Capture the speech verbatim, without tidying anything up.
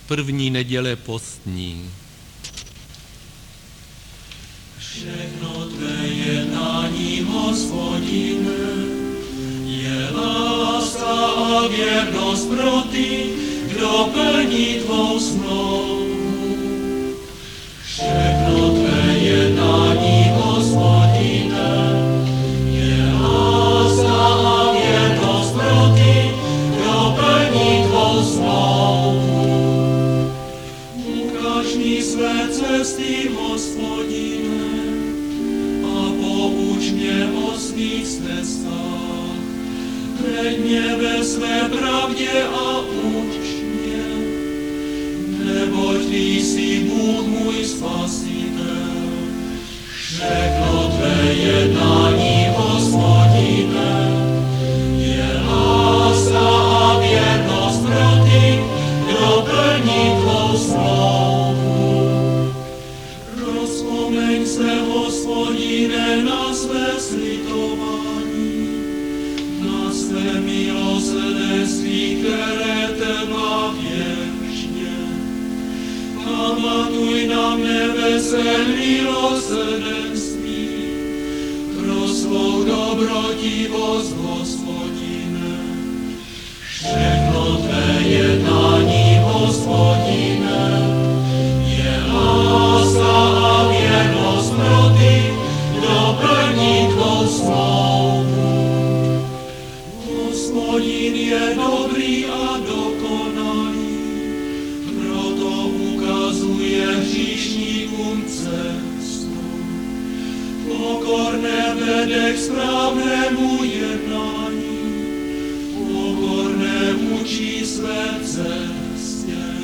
První neděle postní. Všechno tvé jednání, Hospodine, je láska a věrnost pro ty, kdo plní tvou smlouvu. Všechno tvé jednání, Hospodine, je láska a věrnost pro ty, kdo plní tvou smlouvu. Ukaž mi své cesty, Hospodine, a pouč mě o svých cestách. Veď mě ve své pravdě a uč mě, neboť ty jsi Bůh můj spasitel. Všechno tvé jednání, Hospodine, je láska a věrnost pro ty, kdo plní tvou smlouvu. Rozpomeň se, Hospodine, na své slitování, na své milosrdenství, které trvá věčně. Pamatuj na mne ve své milosrdenství, pro svou dobrotivost, Hospodine. Všechno tvé jednání, Hospodine, je láska a věrnost pro ty, kdo plní tvou smlouvu. Hospodin je dobrý a dokonalý, proto ukazuje hříšníkům cestu. Pokorné vede k správnému jednání, pokorné učí své cestě.